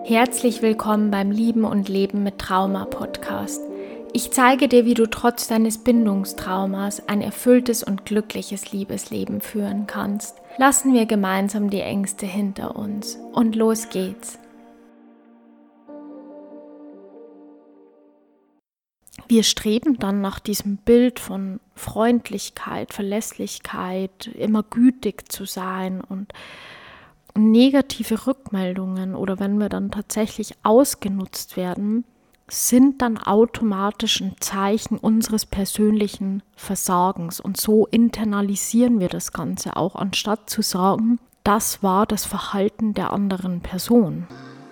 Herzlich willkommen beim Lieben und Leben mit Trauma Podcast. Ich zeige dir, wie du trotz deines Bindungstraumas ein erfülltes und glückliches Liebesleben führen kannst. Lassen wir gemeinsam die Ängste hinter uns und los geht's. Wir streben dann nach diesem Bild von Freundlichkeit, Verlässlichkeit, immer gütig zu sein und negative Rückmeldungen oder wenn wir dann tatsächlich ausgenutzt werden, sind dann automatisch ein Zeichen unseres persönlichen Versagens. Und so internalisieren wir das Ganze auch, anstatt zu sagen, das war das Verhalten der anderen Person.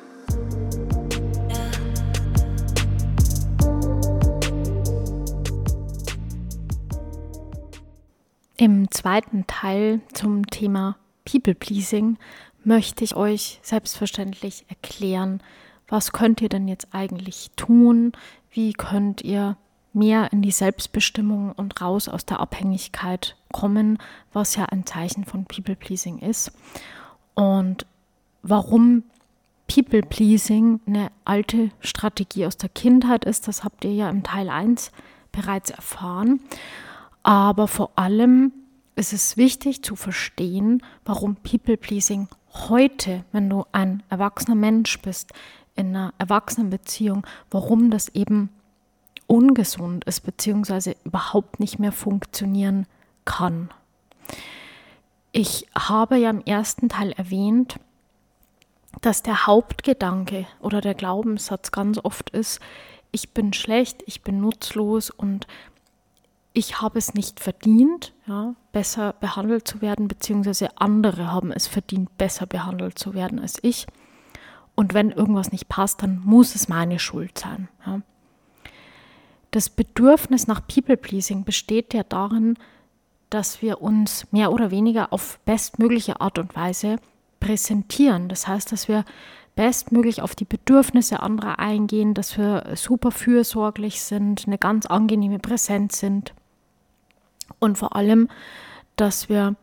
Im zweiten Teil zum Thema People-Pleasing möchte ich euch selbstverständlich erklären, was könnt ihr denn jetzt eigentlich tun, wie könnt ihr mehr in die Selbstbestimmung und raus aus der Abhängigkeit kommen, was ja ein Zeichen von People-Pleasing ist und warum People-Pleasing eine alte Strategie aus der Kindheit ist, das habt ihr ja im Teil 1 bereits erfahren, aber vor allem ist es wichtig zu verstehen, warum People-Pleasing heute, wenn du ein erwachsener Mensch bist, in einer Erwachsenenbeziehung, warum das eben ungesund ist, beziehungsweise überhaupt nicht mehr funktionieren kann. Ich habe ja im ersten Teil erwähnt, dass der Hauptgedanke oder der Glaubenssatz ganz oft ist, ich bin schlecht, ich bin nutzlos und ich habe es nicht verdient, ja, besser behandelt zu werden, beziehungsweise andere haben es verdient, besser behandelt zu werden als ich. Und wenn irgendwas nicht passt, dann muss es meine Schuld sein. Ja. Das Bedürfnis nach People-Pleasing besteht ja darin, dass wir uns mehr oder weniger auf bestmögliche Art und Weise präsentieren. Das heißt, dass wir bestmöglich auf die Bedürfnisse anderer eingehen, dass wir super fürsorglich sind, eine ganz angenehme Präsenz sind. Und vor allem, dass wir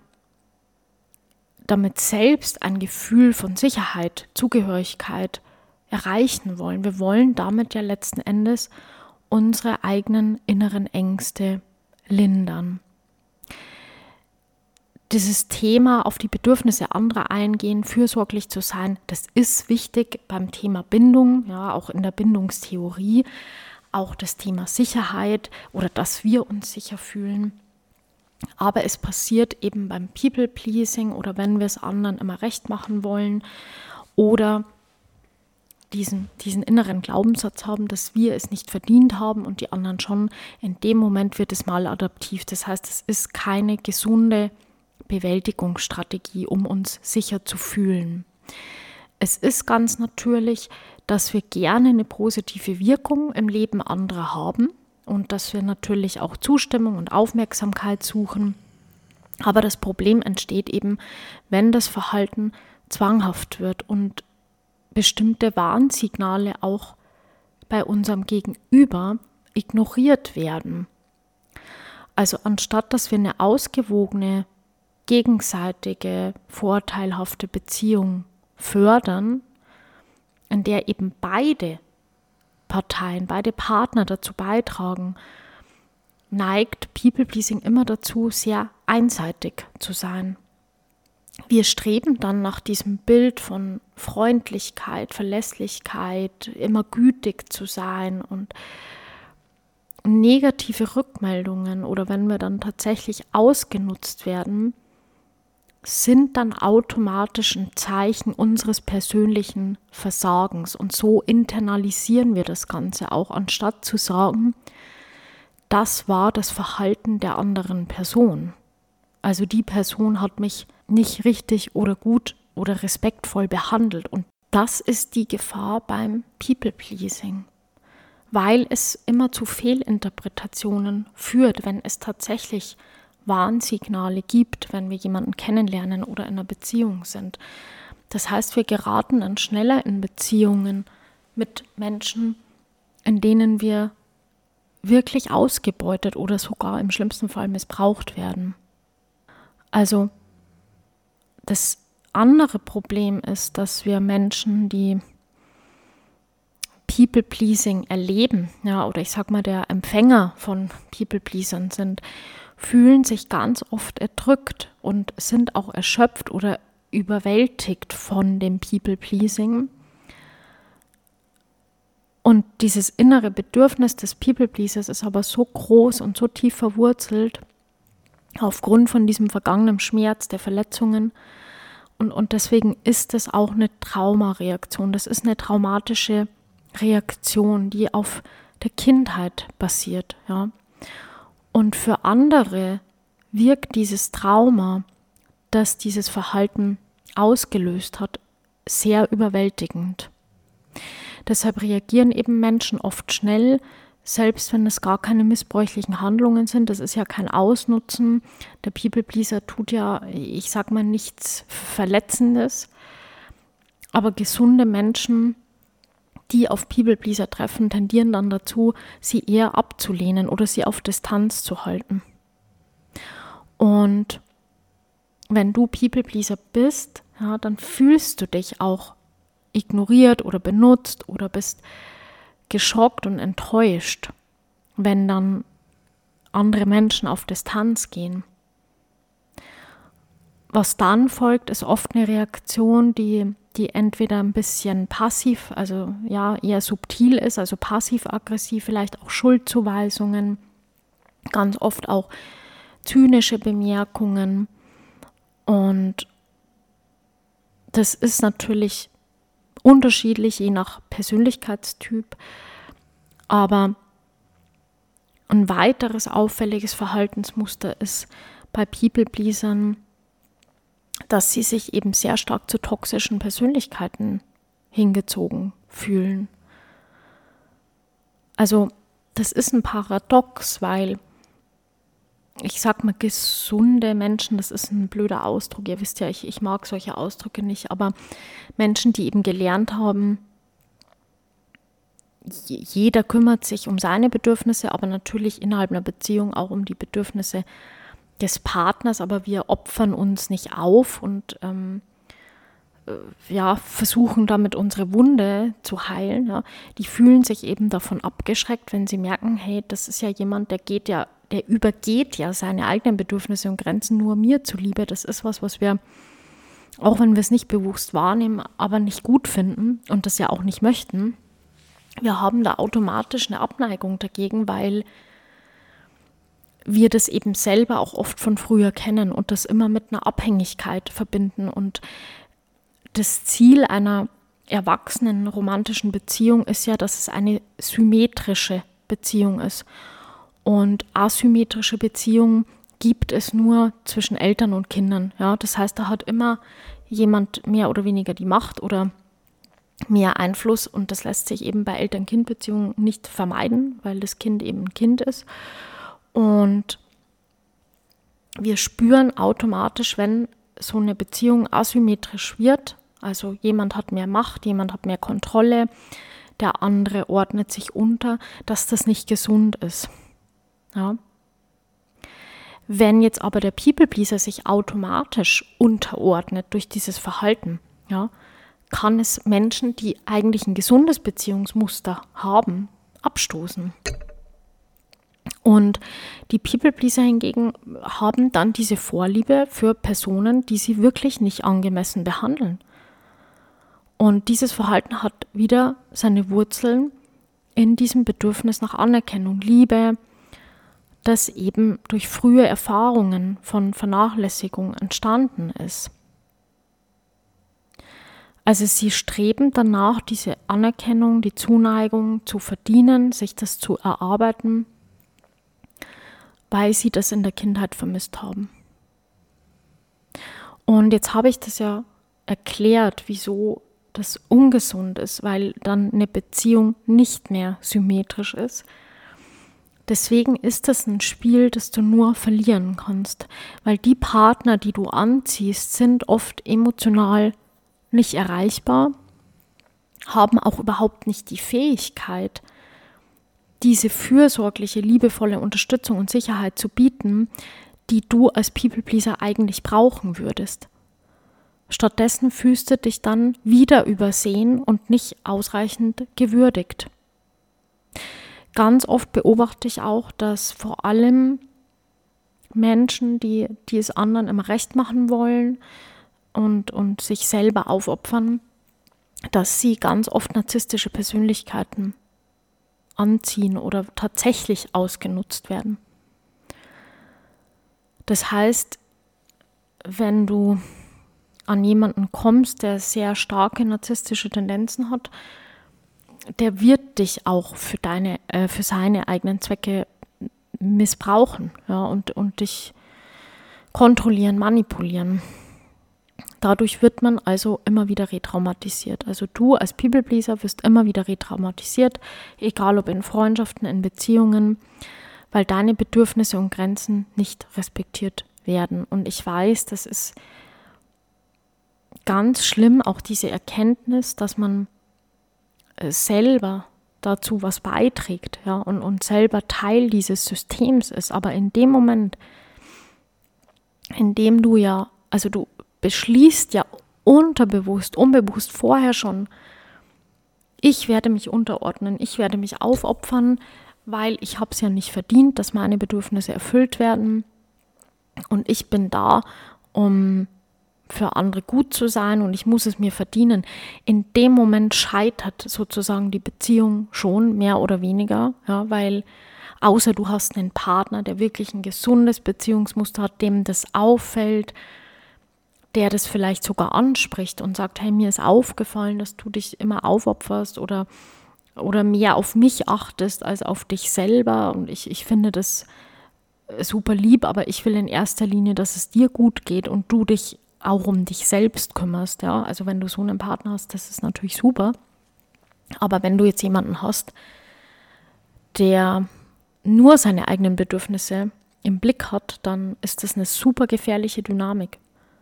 damit selbst ein Gefühl von Sicherheit, Zugehörigkeit erreichen wollen. Wir wollen damit ja letzten Endes unsere eigenen inneren Ängste lindern. Dieses Thema auf die Bedürfnisse anderer eingehen, fürsorglich zu sein, das ist wichtig beim Thema Bindung, ja, auch in der Bindungstheorie, auch das Thema Sicherheit oder dass wir uns sicher fühlen. Aber es passiert eben beim People-Pleasing oder wenn wir es anderen immer recht machen wollen oder diesen inneren Glaubenssatz haben, dass wir es nicht verdient haben und die anderen schon. In dem Moment wird es maladaptiv. Das heißt, es ist keine gesunde Bewältigungsstrategie, um uns sicher zu fühlen. Es ist ganz natürlich, dass wir gerne eine positive Wirkung im Leben anderer haben. Und dass wir natürlich auch Zustimmung und Aufmerksamkeit suchen. Aber das Problem entsteht eben, wenn das Verhalten zwanghaft wird und bestimmte Warnsignale auch bei unserem Gegenüber ignoriert werden. Also anstatt dass wir eine ausgewogene, gegenseitige, vorteilhafte Beziehung fördern, in der eben beide Parteien, beide Partner dazu beitragen, neigt People-Pleasing immer dazu, sehr einseitig zu sein. Wir streben dann nach diesem Bild von Freundlichkeit, Verlässlichkeit, immer gütig zu sein und negative Rückmeldungen oder wenn wir dann tatsächlich ausgenutzt werden, sind dann automatisch ein Zeichen unseres persönlichen Versagens. Und so internalisieren wir das Ganze auch, anstatt zu sagen, das war das Verhalten der anderen Person. Also die Person hat mich nicht richtig oder gut oder respektvoll behandelt. Und das ist die Gefahr beim People-Pleasing, weil es immer zu Fehlinterpretationen führt, wenn es tatsächlich Warnsignale gibt, wenn wir jemanden kennenlernen oder in einer Beziehung sind. Das heißt, wir geraten dann schneller in Beziehungen mit Menschen, in denen wir wirklich ausgebeutet oder sogar im schlimmsten Fall missbraucht werden. Also das andere Problem ist, dass wir Menschen, die People-Pleasing erleben, ja, oder ich sag mal, der Empfänger von People-Pleasern sind, fühlen sich ganz oft erdrückt und sind auch erschöpft oder überwältigt von dem People-Pleasing. Und dieses innere Bedürfnis des People-Pleasers ist aber so groß und so tief verwurzelt, aufgrund von diesem vergangenen Schmerz, der Verletzungen. Und deswegen ist es auch eine Traumareaktion. Das ist eine traumatische Reaktion, die auf der Kindheit basiert. Ja. Und für andere wirkt dieses Trauma, das dieses Verhalten ausgelöst hat, sehr überwältigend. Deshalb reagieren eben Menschen oft schnell, selbst wenn es gar keine missbräuchlichen Handlungen sind. Das ist ja kein Ausnutzen. Der People-Pleaser tut ja, ich sag mal, nichts Verletzendes. Aber gesunde Menschen, die auf People-Pleaser treffen, tendieren dann dazu, sie eher abzulehnen oder sie auf Distanz zu halten. Und wenn du People-Pleaser bist, ja, dann fühlst du dich auch ignoriert oder benutzt oder bist geschockt und enttäuscht, wenn dann andere Menschen auf Distanz gehen. Was dann folgt, ist oft eine Reaktion, die entweder ein bisschen passiv, also ja, eher subtil ist, also passiv-aggressiv, vielleicht auch Schuldzuweisungen, ganz oft auch zynische Bemerkungen. Und das ist natürlich unterschiedlich, je nach Persönlichkeitstyp, aber ein weiteres auffälliges Verhaltensmuster ist bei People-Pleasern, dass sie sich eben sehr stark zu toxischen Persönlichkeiten hingezogen fühlen. Also das ist ein Paradox, weil ich sag mal, gesunde Menschen, das ist ein blöder Ausdruck, ihr wisst ja, ich mag solche Ausdrücke nicht, aber Menschen, die eben gelernt haben, jeder kümmert sich um seine Bedürfnisse, aber natürlich innerhalb einer Beziehung auch um die Bedürfnisse des Partners, aber wir opfern uns nicht auf und versuchen damit unsere Wunde zu heilen. Ja. Die fühlen sich eben davon abgeschreckt, wenn sie merken, hey, das ist ja jemand, der übergeht ja seine eigenen Bedürfnisse und Grenzen nur mir zuliebe. Das ist was wir, auch wenn wir es nicht bewusst wahrnehmen, aber nicht gut finden und das ja auch nicht möchten. Wir haben da automatisch eine Abneigung dagegen, weil wir das eben selber auch oft von früher kennen und das immer mit einer Abhängigkeit verbinden. Und das Ziel einer erwachsenen romantischen Beziehung ist ja, dass es eine symmetrische Beziehung ist. Und asymmetrische Beziehungen gibt es nur zwischen Eltern und Kindern. Ja? Das heißt, da hat immer jemand mehr oder weniger die Macht oder mehr Einfluss und das lässt sich eben bei Eltern-Kind-Beziehungen nicht vermeiden, weil das Kind eben ein Kind ist. Und wir spüren automatisch, wenn so eine Beziehung asymmetrisch wird, also jemand hat mehr Macht, jemand hat mehr Kontrolle, der andere ordnet sich unter, dass das nicht gesund ist. Ja. Wenn jetzt aber der People-Pleaser sich automatisch unterordnet durch dieses Verhalten, ja, kann es Menschen, die eigentlich ein gesundes Beziehungsmuster haben, abstoßen. Und die People-Pleaser hingegen haben dann diese Vorliebe für Personen, die sie wirklich nicht angemessen behandeln. Und dieses Verhalten hat wieder seine Wurzeln in diesem Bedürfnis nach Anerkennung, Liebe, das eben durch frühe Erfahrungen von Vernachlässigung entstanden ist. Also sie streben danach, diese Anerkennung, die Zuneigung zu verdienen, sich das zu erarbeiten, weil sie das in der Kindheit vermisst haben. Und jetzt habe ich das ja erklärt, wieso das ungesund ist, weil dann eine Beziehung nicht mehr symmetrisch ist. Deswegen ist das ein Spiel, das du nur verlieren kannst, weil die Partner, die du anziehst, sind oft emotional nicht erreichbar, haben auch überhaupt nicht die Fähigkeit, diese fürsorgliche, liebevolle Unterstützung und Sicherheit zu bieten, die du als People-Pleaser eigentlich brauchen würdest. Stattdessen fühlst du dich dann wieder übersehen und nicht ausreichend gewürdigt. Ganz oft beobachte ich auch, dass vor allem Menschen, die es anderen immer recht machen wollen und sich selber aufopfern, dass sie ganz oft narzisstische Persönlichkeiten anziehen oder tatsächlich ausgenutzt werden. Das heißt, wenn du an jemanden kommst, der sehr starke narzisstische Tendenzen hat, der wird dich auch für seine eigenen Zwecke missbrauchen, ja, und dich kontrollieren, manipulieren. Dadurch wird man also immer wieder retraumatisiert. Also du als People-Pleaser wirst immer wieder retraumatisiert, egal ob in Freundschaften, in Beziehungen, weil deine Bedürfnisse und Grenzen nicht respektiert werden. Und ich weiß, das ist ganz schlimm, auch diese Erkenntnis, dass man selber dazu was beiträgt, ja, und selber Teil dieses Systems ist. Aber in dem Moment, in dem du beschließt ja unterbewusst, unbewusst vorher schon, ich werde mich unterordnen, ich werde mich aufopfern, weil ich habe es ja nicht verdient, dass meine Bedürfnisse erfüllt werden und ich bin da, um für andere gut zu sein und ich muss es mir verdienen. In dem Moment scheitert sozusagen die Beziehung schon mehr oder weniger, ja, weil außer du hast einen Partner, der wirklich ein gesundes Beziehungsmuster hat, dem das auffällt, der das vielleicht sogar anspricht und sagt, hey, mir ist aufgefallen, dass du dich immer aufopferst oder mehr auf mich achtest als auf dich selber und ich finde das super lieb, aber ich will in erster Linie, dass es dir gut geht und du dich auch um dich selbst kümmerst, ja, also wenn du so einen Partner hast, das ist natürlich super, aber wenn du jetzt jemanden hast, der nur seine eigenen Bedürfnisse im Blick hat, dann ist das eine super gefährliche Dynamik.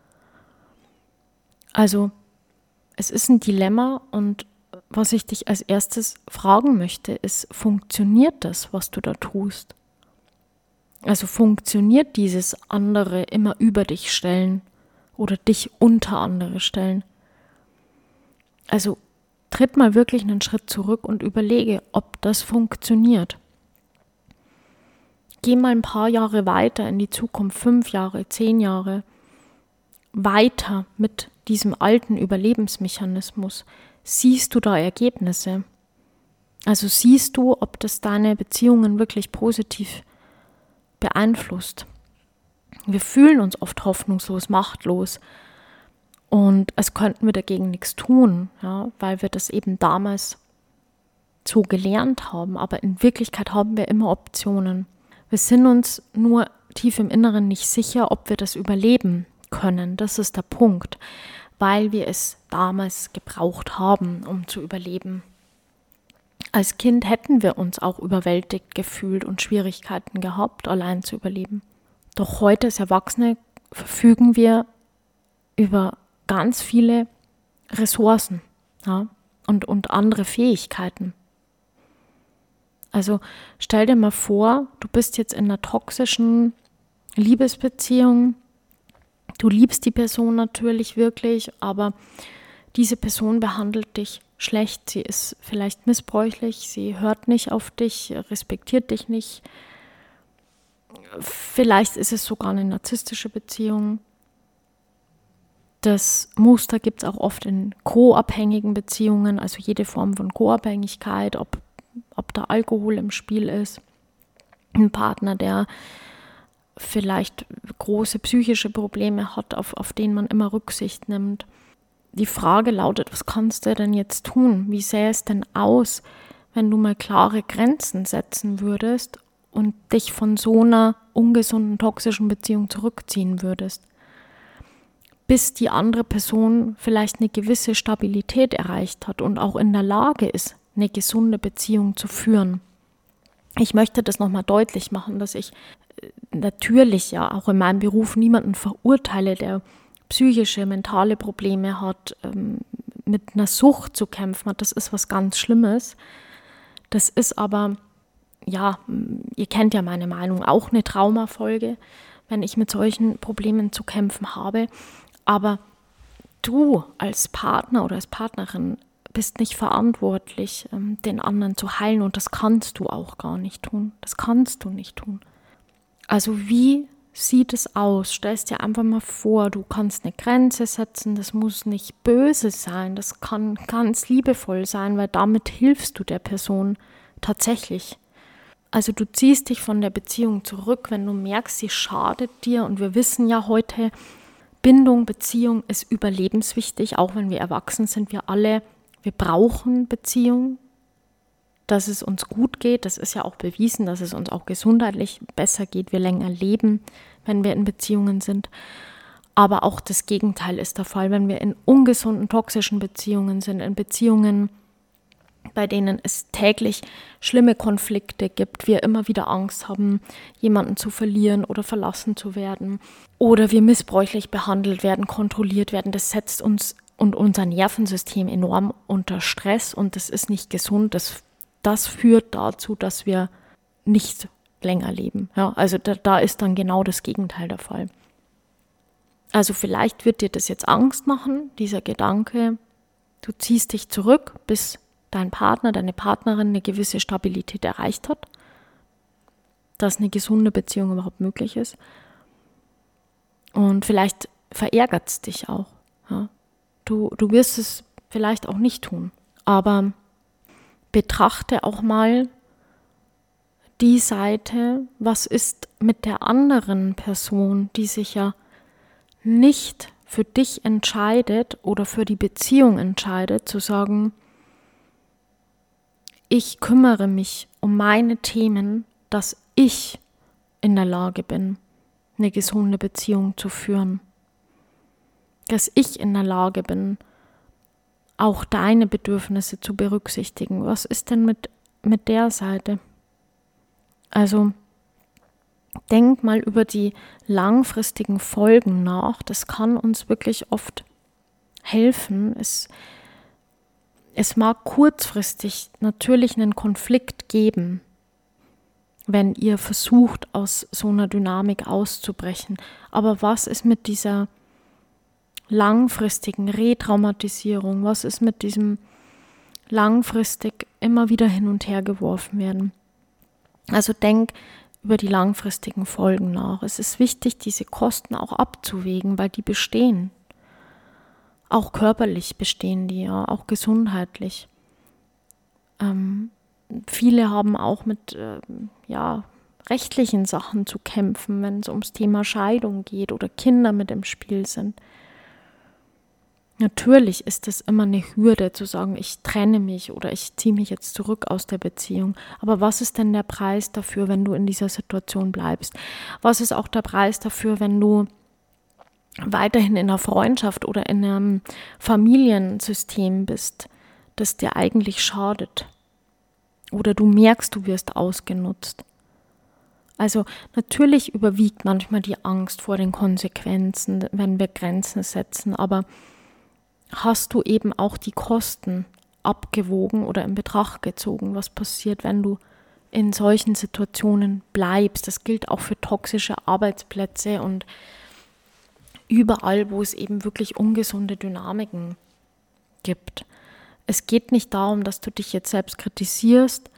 Also es ist ein Dilemma und was ich dich als erstes fragen möchte, ist, funktioniert das, was du da tust? Also funktioniert dieses andere immer über dich stellen oder dich unter andere stellen? Also tritt mal wirklich einen Schritt zurück und überlege, ob das funktioniert. Geh mal ein paar Jahre weiter in die Zukunft, 5 Jahre, 10 Jahre, weiter mit diesem alten Überlebensmechanismus. Siehst du da Ergebnisse? Also siehst du, ob das deine Beziehungen wirklich positiv beeinflusst? Wir fühlen uns oft hoffnungslos, machtlos und als könnten wir dagegen nichts tun, ja, weil wir das eben damals so gelernt haben. Aber in Wirklichkeit haben wir immer Optionen. Wir sind uns nur tief im Inneren nicht sicher, ob wir das überleben können. Das ist der Punkt, weil wir es damals gebraucht haben, um zu überleben. Als Kind hätten wir uns auch überwältigt gefühlt und Schwierigkeiten gehabt, allein zu überleben. Doch heute als Erwachsene verfügen wir über ganz viele Ressourcen, ja, und andere Fähigkeiten. Also stell dir mal vor, du bist jetzt in einer toxischen Liebesbeziehung. Du liebst die Person natürlich wirklich, aber diese Person behandelt dich schlecht. Sie ist vielleicht missbräuchlich, sie hört nicht auf dich, respektiert dich nicht. Vielleicht ist es sogar eine narzisstische Beziehung. Das Muster gibt es auch oft in co-abhängigen Beziehungen, also jede Form von Co-Abhängigkeit, ob da Alkohol im Spiel ist. Ein Partner, der vielleicht große psychische Probleme hat, auf den man immer Rücksicht nimmt. Die Frage lautet, was kannst du denn jetzt tun? Wie sähe es denn aus, wenn du mal klare Grenzen setzen würdest und dich von so einer ungesunden, toxischen Beziehung zurückziehen würdest? Bis die andere Person vielleicht eine gewisse Stabilität erreicht hat und auch in der Lage ist, eine gesunde Beziehung zu führen. Ich möchte das nochmal deutlich machen, dass ich natürlich ja auch in meinem Beruf niemanden verurteile, der psychische, mentale Probleme hat, mit einer Sucht zu kämpfen hat. Das ist was ganz Schlimmes. Das ist aber, ja, ihr kennt ja meine Meinung, auch eine Traumafolge, wenn ich mit solchen Problemen zu kämpfen habe. Aber Du als Partner oder als Partnerin bist nicht verantwortlich, den anderen zu heilen, und das kannst du auch gar nicht tun. Das kannst du nicht tun. Also wie sieht es aus? Stell es dir einfach mal vor, du kannst eine Grenze setzen, das muss nicht böse sein, das kann ganz liebevoll sein, weil damit hilfst du der Person tatsächlich. Also du ziehst dich von der Beziehung zurück, wenn du merkst, sie schadet dir, und wir wissen ja heute, Bindung, Beziehung ist überlebenswichtig, auch wenn wir erwachsen sind, wir brauchen Beziehung, dass es uns gut geht. Das ist ja auch bewiesen, dass es uns auch gesundheitlich besser geht, wir länger leben, wenn wir in Beziehungen sind. Aber auch das Gegenteil ist der Fall, wenn wir in ungesunden, toxischen Beziehungen sind, in Beziehungen, bei denen es täglich schlimme Konflikte gibt, wir immer wieder Angst haben, jemanden zu verlieren oder verlassen zu werden, oder wir missbräuchlich behandelt werden, kontrolliert werden. Das setzt uns und unser Nervensystem enorm unter Stress, und das ist nicht gesund. Das führt dazu, dass wir nicht länger leben. Ja, also da ist dann genau das Gegenteil der Fall. Also vielleicht wird dir das jetzt Angst machen, dieser Gedanke, du ziehst dich zurück, bis dein Partner, deine Partnerin eine gewisse Stabilität erreicht hat, dass eine gesunde Beziehung überhaupt möglich ist. Und vielleicht verärgert es dich auch. Ja. Du wirst es vielleicht auch nicht tun, aber betrachte auch mal die Seite, was ist mit der anderen Person, die sich ja nicht für dich entscheidet oder für die Beziehung entscheidet, zu sagen, ich kümmere mich um meine Themen, dass ich in der Lage bin, eine gesunde Beziehung zu führen. Dass ich in der Lage bin, auch deine Bedürfnisse zu berücksichtigen. Was ist denn mit der Seite? Also denk mal über die langfristigen Folgen nach. Das kann uns wirklich oft helfen. Es mag kurzfristig natürlich einen Konflikt geben, wenn ihr versucht, aus so einer Dynamik auszubrechen. Aber was ist mit dieser langfristigen Retraumatisierung? Was ist mit diesem langfristig immer wieder hin und her geworfen werden? Also denk über die langfristigen Folgen nach. Es ist wichtig, diese Kosten auch abzuwägen, weil die bestehen. Auch körperlich bestehen die, ja, auch gesundheitlich. Viele haben auch mit rechtlichen Sachen zu kämpfen, wenn es ums Thema Scheidung geht oder Kinder mit im Spiel sind. Natürlich ist es immer eine Hürde zu sagen, ich trenne mich oder ich ziehe mich jetzt zurück aus der Beziehung. Aber was ist denn der Preis dafür, wenn du in dieser Situation bleibst? Was ist auch der Preis dafür, wenn du weiterhin in einer Freundschaft oder in einem Familiensystem bist, das dir eigentlich schadet? Oder du merkst, du wirst ausgenutzt. Also natürlich überwiegt manchmal die Angst vor den Konsequenzen, wenn wir Grenzen setzen, aber hast du eben auch die Kosten abgewogen oder in Betracht gezogen, was passiert, wenn du in solchen Situationen bleibst? Das gilt auch für toxische Arbeitsplätze und überall, wo es eben wirklich ungesunde Dynamiken gibt. Es geht nicht darum, dass du dich jetzt selbst kritisierst,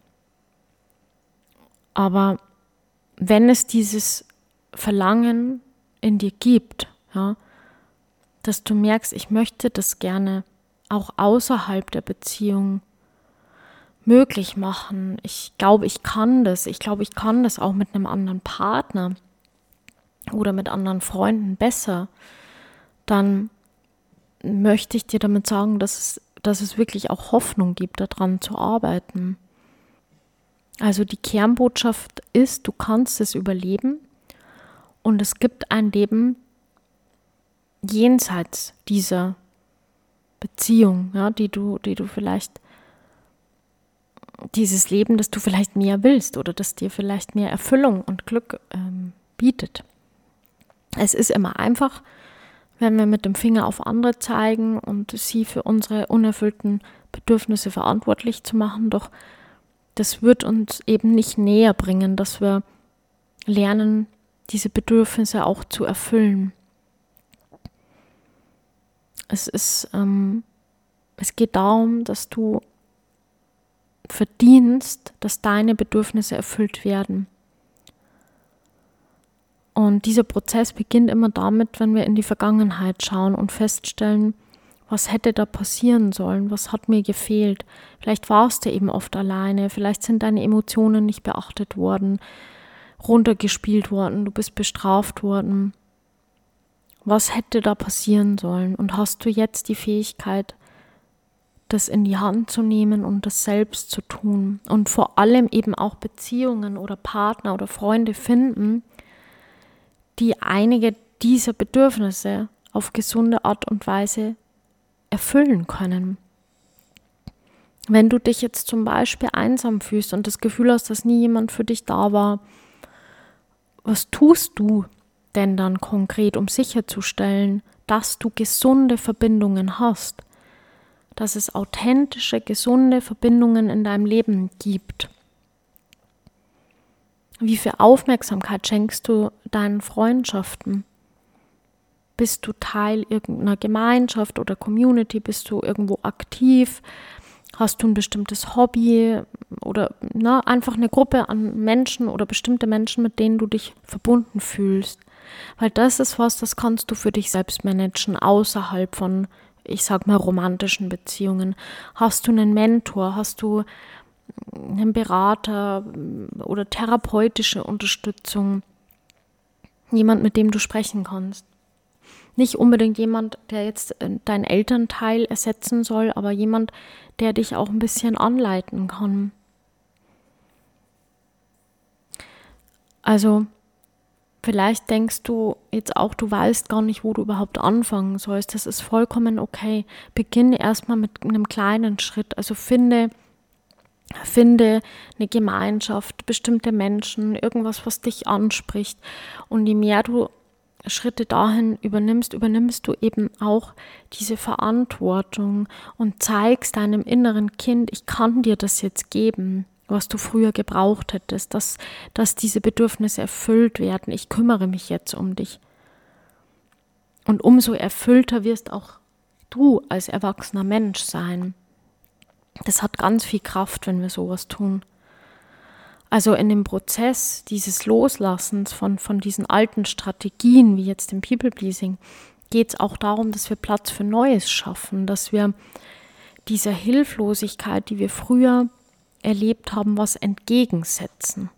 aber wenn es dieses Verlangen in dir gibt, ja, dass du merkst, ich möchte das gerne auch außerhalb der Beziehung möglich machen. Ich glaube, ich kann das. Ich glaube, ich kann das auch mit einem anderen Partner oder mit anderen Freunden besser. Dann möchte ich dir damit sagen, dass es wirklich auch Hoffnung gibt, daran zu arbeiten. Also die Kernbotschaft ist, du kannst es überleben und es gibt ein Leben jenseits dieser Beziehung, ja, die du vielleicht, dieses Leben, das du vielleicht mehr willst oder das dir vielleicht mehr Erfüllung und Glück bietet. Es ist immer einfach, wenn wir mit dem Finger auf andere zeigen und sie für unsere unerfüllten Bedürfnisse verantwortlich zu machen, doch das wird uns eben nicht näher bringen, dass wir lernen, diese Bedürfnisse auch zu erfüllen. Es geht darum, dass du verdienst, dass deine Bedürfnisse erfüllt werden. Und dieser Prozess beginnt immer damit, wenn wir in die Vergangenheit schauen und feststellen, was hätte da passieren sollen, was hat mir gefehlt. Vielleicht warst du eben oft alleine, vielleicht sind deine Emotionen nicht beachtet worden, runtergespielt worden, du bist bestraft worden. Was hätte da passieren sollen? Und hast du jetzt die Fähigkeit, das in die Hand zu nehmen und das selbst zu tun? Und vor allem eben auch Beziehungen oder Partner oder Freunde finden, die einige dieser Bedürfnisse auf gesunde Art und Weise erfüllen können. Wenn du dich jetzt zum Beispiel einsam fühlst und das Gefühl hast, dass nie jemand für dich da war, was tust du denn dann konkret, um sicherzustellen, dass du gesunde Verbindungen hast, dass es authentische, gesunde Verbindungen in deinem Leben gibt? Wie viel Aufmerksamkeit schenkst du deinen Freundschaften? Bist du Teil irgendeiner Gemeinschaft oder Community? Bist du irgendwo aktiv? Hast du ein bestimmtes Hobby oder einfach eine Gruppe an Menschen oder bestimmte Menschen, mit denen du dich verbunden fühlst? Weil das ist was, das kannst du für dich selbst managen, außerhalb von, ich sag mal, romantischen Beziehungen. Hast du einen Mentor? Hast du einen Berater oder therapeutische Unterstützung? Jemand, mit dem du sprechen kannst? Nicht unbedingt jemand, der jetzt dein Elternteil ersetzen soll, aber jemand, der dich auch ein bisschen anleiten kann. Also vielleicht denkst du jetzt auch, du weißt gar nicht, wo du überhaupt anfangen sollst. Das ist vollkommen okay. Beginne erstmal mit einem kleinen Schritt. Also finde eine Gemeinschaft, bestimmte Menschen, irgendwas, was dich anspricht. Und je mehr du Schritte dahin übernimmst du eben auch diese Verantwortung und zeigst deinem inneren Kind, ich kann dir das jetzt geben, was du früher gebraucht hättest, dass diese Bedürfnisse erfüllt werden. Ich kümmere mich jetzt um dich. Und umso erfüllter wirst auch du als erwachsener Mensch sein. Das hat ganz viel Kraft, wenn wir sowas tun. Also in dem Prozess dieses Loslassens von diesen alten Strategien, wie jetzt dem People-Pleasing, geht es auch darum, dass wir Platz für Neues schaffen, dass wir dieser Hilflosigkeit, die wir früher erlebt haben, was entgegensetzen.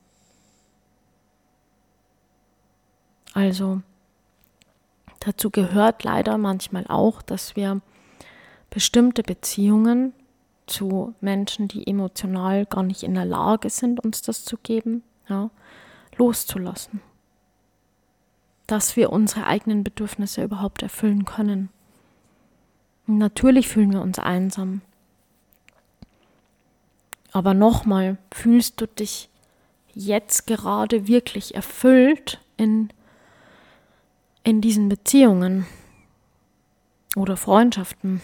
Also dazu gehört leider manchmal auch, dass wir bestimmte Beziehungen zu Menschen, die emotional gar nicht in der Lage sind, uns das zu geben, loszulassen. Dass wir unsere eigenen Bedürfnisse überhaupt erfüllen können. Und natürlich fühlen wir uns einsam. Aber nochmal, fühlst du dich jetzt gerade wirklich erfüllt in diesen Beziehungen oder Freundschaften?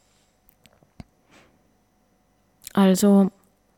Also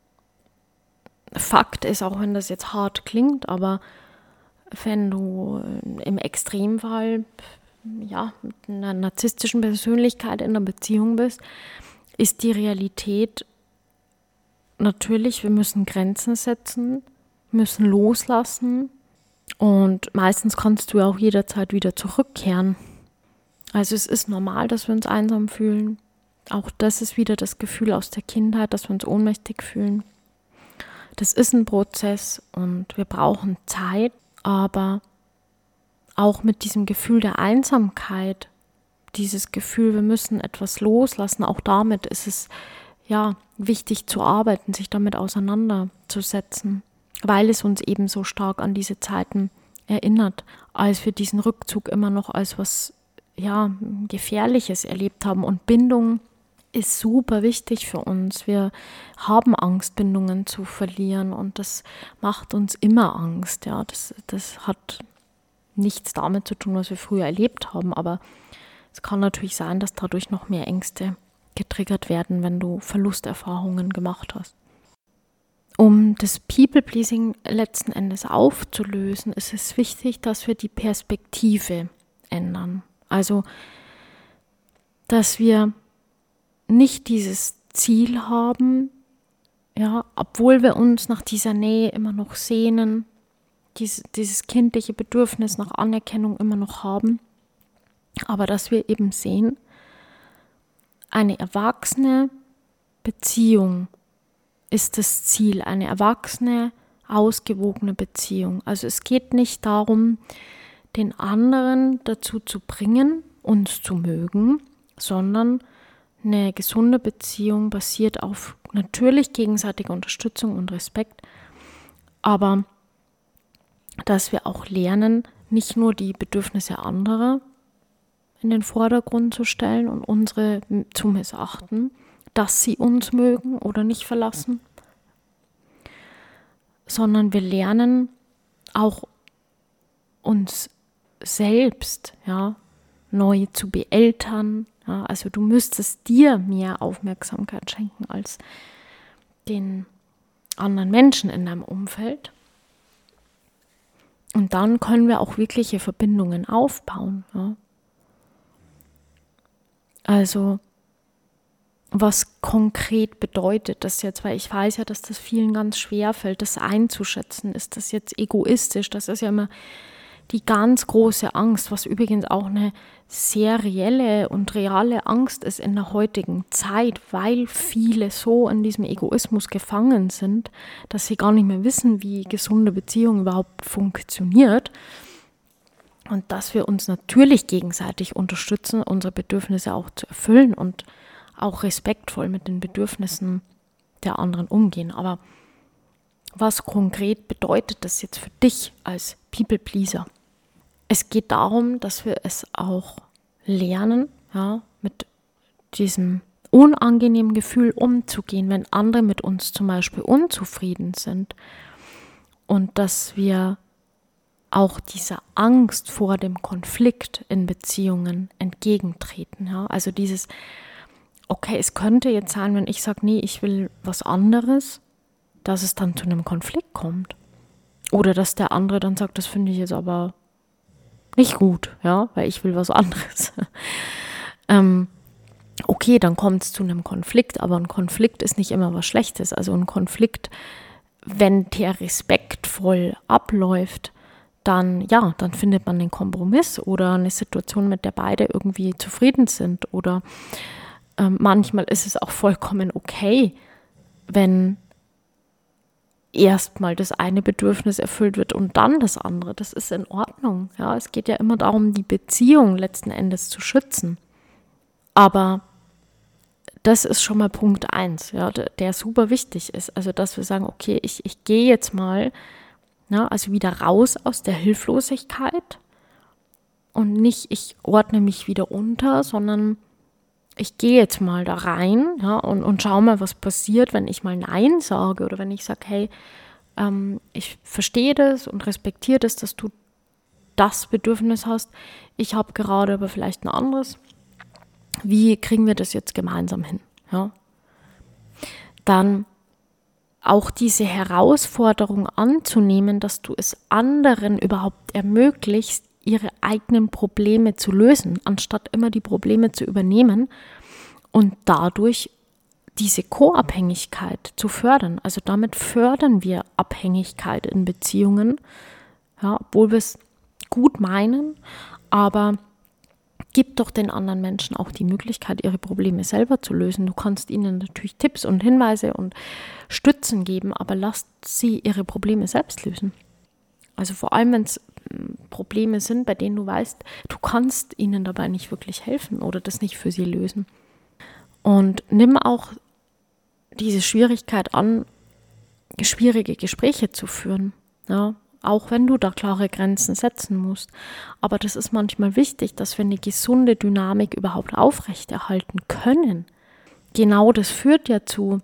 Fakt ist, auch wenn das jetzt hart klingt, aber wenn du im Extremfall mit einer narzisstischen Persönlichkeit in einer Beziehung bist, ist die Realität natürlich, wir müssen Grenzen setzen, müssen loslassen und meistens kannst du auch jederzeit wieder zurückkehren. Also es ist normal, dass wir uns einsam fühlen. Auch das ist wieder das Gefühl aus der Kindheit, dass wir uns ohnmächtig fühlen. Das ist ein Prozess und wir brauchen Zeit, aber auch mit diesem Gefühl der Einsamkeit, dieses Gefühl, wir müssen etwas loslassen, auch damit ist es wichtig zu arbeiten, sich damit auseinanderzusetzen, weil es uns eben so stark an diese Zeiten erinnert, als wir diesen Rückzug immer noch als was Gefährliches erlebt haben. Und Bindung ist super wichtig für uns. Wir haben Angst, Bindungen zu verlieren und das macht uns immer Angst. Ja, das hat nichts damit zu tun, was wir früher erlebt haben, aber es kann natürlich sein, dass dadurch noch mehr Ängste getriggert werden, wenn du Verlusterfahrungen gemacht hast. Um das People-Pleasing letzten Endes aufzulösen, ist es wichtig, dass wir die Perspektive ändern. Also dass wir nicht dieses Ziel haben, ja, obwohl wir uns nach dieser Nähe immer noch sehnen, dieses kindliche Bedürfnis nach Anerkennung immer noch haben, aber dass wir eben sehen, eine erwachsene Beziehung ist das Ziel, eine erwachsene, ausgewogene Beziehung. Also es geht nicht darum, den anderen dazu zu bringen, uns zu mögen, sondern eine gesunde Beziehung basiert auf natürlich gegenseitiger Unterstützung und Respekt, aber dass wir auch lernen, nicht nur die Bedürfnisse anderer in den Vordergrund zu stellen und unsere zu missachten, dass sie uns mögen oder nicht verlassen, sondern wir lernen auch uns selbst, ja, neu zu beeltern. Ja, also du müsstest dir mehr Aufmerksamkeit schenken als den anderen Menschen in deinem Umfeld. Und dann können wir auch wirkliche Verbindungen aufbauen. Ja. Also was konkret bedeutet das jetzt? Weil ich weiß ja, dass das vielen ganz schwer fällt, das einzuschätzen. Ist das jetzt egoistisch? Das ist ja immer die ganz große Angst, was übrigens auch eine sehr reelle und reale Angst ist in der heutigen Zeit, weil viele so in diesem Egoismus gefangen sind, dass sie gar nicht mehr wissen, wie gesunde Beziehung überhaupt funktioniert. Und dass wir uns natürlich gegenseitig unterstützen, unsere Bedürfnisse auch zu erfüllen und auch respektvoll mit den Bedürfnissen der anderen umgehen. Aber was konkret bedeutet das jetzt für dich als People-Pleaser? Es geht darum, dass wir es auch lernen, ja, mit diesem unangenehmen Gefühl umzugehen, wenn andere mit uns zum Beispiel unzufrieden sind. Und dass wir auch dieser Angst vor dem Konflikt in Beziehungen entgegentreten. Ja? Also dieses, okay, es könnte jetzt sein, wenn ich sage, nee, ich will was anderes, dass es dann zu einem Konflikt kommt. Oder dass der andere dann sagt, das finde ich jetzt aber nicht gut, ja, weil ich will was anderes. Okay, dann kommt es zu einem Konflikt, aber ein Konflikt ist nicht immer was Schlechtes. Also ein Konflikt, wenn der respektvoll abläuft, dann findet man einen Kompromiss oder eine Situation, mit der beide irgendwie zufrieden sind. Oder manchmal ist es auch vollkommen okay, wenn erstmal das eine Bedürfnis erfüllt wird und dann das andere. Das ist in Ordnung. Ja, es geht ja immer darum, die Beziehung letzten Endes zu schützen. Aber das ist schon mal Punkt 1, ja, der super wichtig ist. Also, dass wir sagen, okay, ich gehe jetzt mal, also wieder raus aus der Hilflosigkeit und nicht, ich ordne mich wieder unter, sondern ich gehe jetzt mal da rein, ja, und schau mal, was passiert, wenn ich mal Nein sage oder wenn ich sage, hey, ich verstehe das und respektiere das, dass du das Bedürfnis hast. Ich habe gerade aber vielleicht ein anderes. Wie kriegen wir das jetzt gemeinsam hin? Ja? Dann auch diese Herausforderung anzunehmen, dass du es anderen überhaupt ermöglichst, ihre eigenen Probleme zu lösen, anstatt immer die Probleme zu übernehmen und dadurch diese Co-Abhängigkeit zu fördern. Also damit fördern wir Abhängigkeit in Beziehungen, ja, obwohl wir es gut meinen, aber gib doch den anderen Menschen auch die Möglichkeit, ihre Probleme selber zu lösen. Du kannst ihnen natürlich Tipps und Hinweise und Stützen geben, aber lasst sie ihre Probleme selbst lösen. Also vor allem, wenn es Probleme sind, bei denen du weißt, du kannst ihnen dabei nicht wirklich helfen oder das nicht für sie lösen. Und nimm auch diese Schwierigkeit an, schwierige Gespräche zu führen, ja, auch wenn du da klare Grenzen setzen musst. Aber das ist manchmal wichtig, dass wir eine gesunde Dynamik überhaupt aufrechterhalten können. Genau das führt ja zu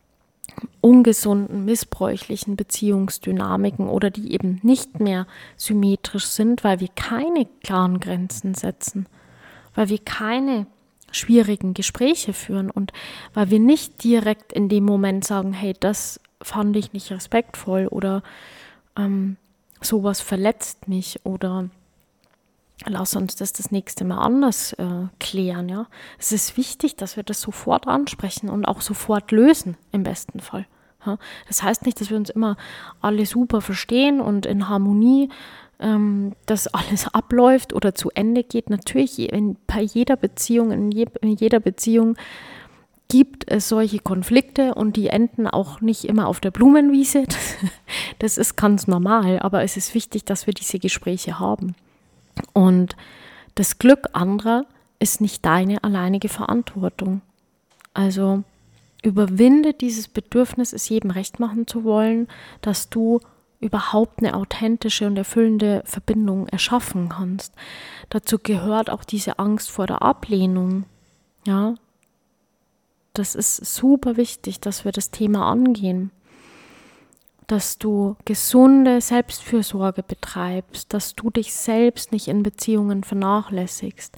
ungesunden, missbräuchlichen Beziehungsdynamiken oder die eben nicht mehr symmetrisch sind, weil wir keine klaren Grenzen setzen, weil wir keine schwierigen Gespräche führen und weil wir nicht direkt in dem Moment sagen, hey, das fand ich nicht respektvoll oder sowas verletzt mich oder lass uns das nächste Mal anders klären. Ja? Es ist wichtig, dass wir das sofort ansprechen und auch sofort lösen, im besten Fall. Ja? Das heißt nicht, dass wir uns immer alle super verstehen und in Harmonie dass alles abläuft oder zu Ende geht. Natürlich, bei jeder Beziehung, in jeder Beziehung gibt es solche Konflikte und die enden auch nicht immer auf der Blumenwiese. Das ist ganz normal, aber es ist wichtig, dass wir diese Gespräche haben. Und das Glück anderer ist nicht deine alleinige Verantwortung. Also überwinde dieses Bedürfnis, es jedem recht machen zu wollen, dass du überhaupt eine authentische und erfüllende Verbindung erschaffen kannst. Dazu gehört auch diese Angst vor der Ablehnung. Ja, das ist super wichtig, dass wir das Thema angehen. Dass du gesunde Selbstfürsorge betreibst, dass du dich selbst nicht in Beziehungen vernachlässigst,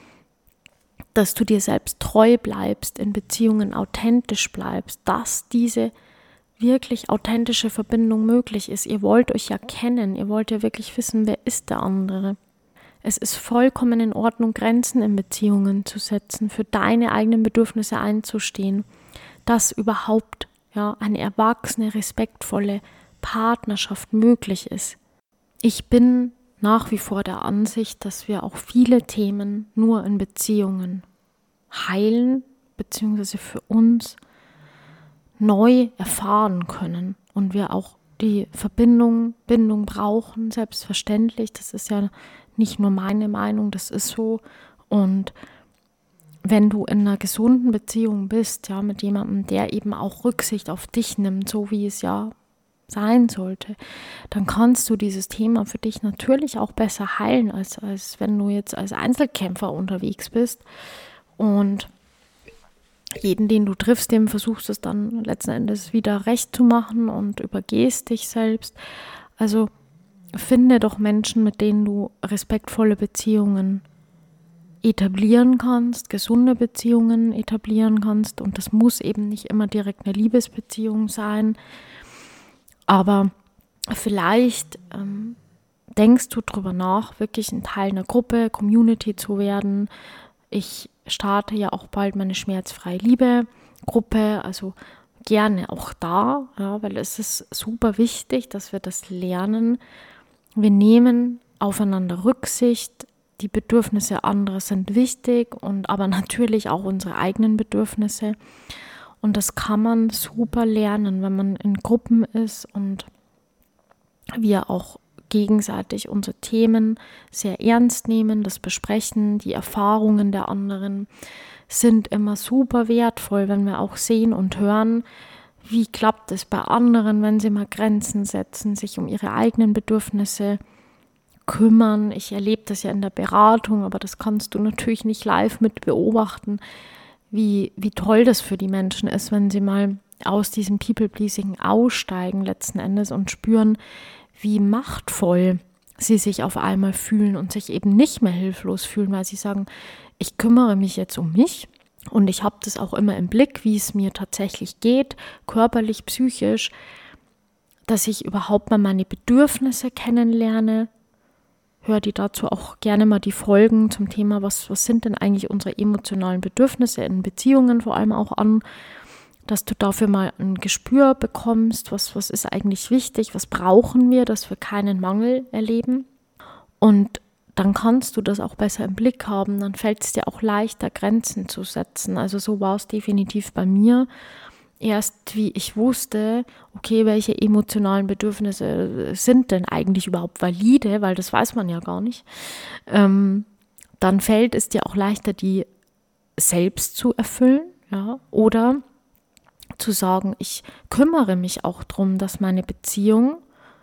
dass du dir selbst treu bleibst, in Beziehungen authentisch bleibst, dass diese wirklich authentische Verbindung möglich ist. Ihr wollt euch ja kennen, ihr wollt ja wirklich wissen, wer ist der andere. Es ist vollkommen in Ordnung, Grenzen in Beziehungen zu setzen, für deine eigenen Bedürfnisse einzustehen, dass überhaupt eine erwachsene, respektvolle Partnerschaft möglich ist. Ich bin nach wie vor der Ansicht, dass wir auch viele Themen nur in Beziehungen heilen, beziehungsweise für uns neu erfahren können und wir auch die Bindung brauchen, selbstverständlich. Das ist ja nicht nur meine Meinung, das ist so. Und wenn du in einer gesunden Beziehung bist, ja, mit jemandem, der eben auch Rücksicht auf dich nimmt, so wie es ja sein sollte, dann kannst du dieses Thema für dich natürlich auch besser heilen, als wenn du jetzt als Einzelkämpfer unterwegs bist und jeden, den du triffst, dem versuchst es dann letzten Endes wieder recht zu machen und übergehst dich selbst. Also finde doch Menschen, mit denen du respektvolle Beziehungen etablieren kannst, gesunde Beziehungen etablieren kannst. Und das muss eben nicht immer direkt eine Liebesbeziehung sein. Aber vielleicht denkst du drüber nach, wirklich ein Teil einer Gruppe, Community zu werden. Ich starte ja auch bald meine schmerzfreie Liebe-Gruppe, also gerne auch da, ja, weil es ist super wichtig, dass wir das lernen. Wir nehmen aufeinander Rücksicht, die Bedürfnisse anderer sind wichtig und aber natürlich auch unsere eigenen Bedürfnisse. Und das kann man super lernen, wenn man in Gruppen ist und wir auch gegenseitig unsere Themen sehr ernst nehmen, das besprechen, die Erfahrungen der anderen sind immer super wertvoll, wenn wir auch sehen und hören, wie klappt es bei anderen, wenn sie mal Grenzen setzen, sich um ihre eigenen Bedürfnisse kümmern. Ich erlebe das ja in der Beratung, aber das kannst du natürlich nicht live mit beobachten, wie toll das für die Menschen ist, wenn sie mal aus diesem People-Pleasing aussteigen letzten Endes und spüren, wie machtvoll sie sich auf einmal fühlen und sich eben nicht mehr hilflos fühlen, weil sie sagen, ich kümmere mich jetzt um mich und ich habe das auch immer im Blick, wie es mir tatsächlich geht, körperlich, psychisch, dass ich überhaupt mal meine Bedürfnisse kennenlerne. Hör dir dazu auch gerne mal die Folgen zum Thema, was sind denn eigentlich unsere emotionalen Bedürfnisse in Beziehungen vor allem auch an, dass du dafür mal ein Gespür bekommst, was ist eigentlich wichtig, was brauchen wir, dass wir keinen Mangel erleben. Und dann kannst du das auch besser im Blick haben, dann fällt es dir auch leichter, Grenzen zu setzen. Also so war es definitiv bei mir. Erst wie ich wusste, okay, welche emotionalen Bedürfnisse sind denn eigentlich überhaupt valide, weil das weiß man ja gar nicht, dann fällt es dir auch leichter, die selbst zu erfüllen, ja, oder zu sagen, ich kümmere mich auch darum, dass meine Beziehung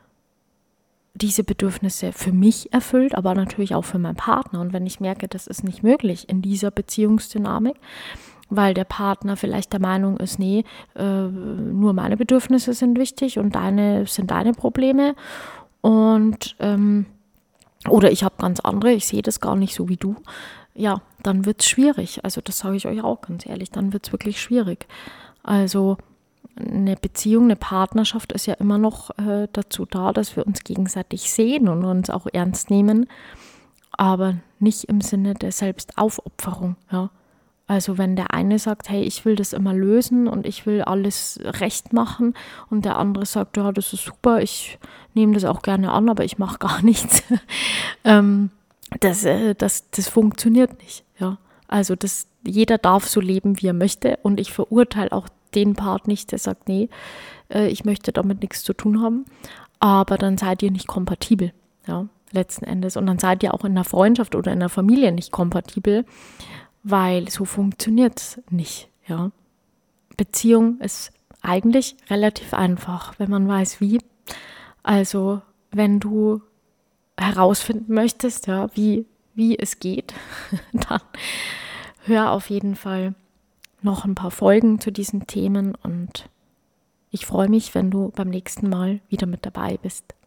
diese Bedürfnisse für mich erfüllt, aber natürlich auch für meinen Partner. Und wenn ich merke, das ist nicht möglich in dieser Beziehungsdynamik, weil der Partner vielleicht der Meinung ist, nee, nur meine Bedürfnisse sind wichtig und deine sind deine Probleme und oder ich habe ganz andere, ich sehe das gar nicht so wie du, ja, dann wird es schwierig. Also das sage ich euch auch ganz ehrlich, dann wird es wirklich schwierig. Also eine Beziehung, eine Partnerschaft ist ja immer noch dazu da, dass wir uns gegenseitig sehen und uns auch ernst nehmen. aber nicht im Sinne der Selbstaufopferung, ja. Also wenn der eine sagt, hey, ich will das immer lösen und ich will alles recht machen und der andere sagt, ja, das ist super, ich nehme das auch gerne an, aber ich mache gar nichts. Das funktioniert nicht, ja. Also jeder darf so leben, wie er möchte und ich verurteile auch den Part nicht, der sagt, nee, ich möchte damit nichts zu tun haben, aber dann seid ihr nicht kompatibel, ja, letzten Endes. Und dann seid ihr auch in der Freundschaft oder in der Familie nicht kompatibel, weil so funktioniert es nicht, ja. Beziehung ist eigentlich relativ einfach, wenn man weiß, wie. Also, wenn du herausfinden möchtest, ja, wie es geht, dann hör auf jeden Fall noch ein paar Folgen zu diesen Themen und ich freue mich, wenn du beim nächsten Mal wieder mit dabei bist.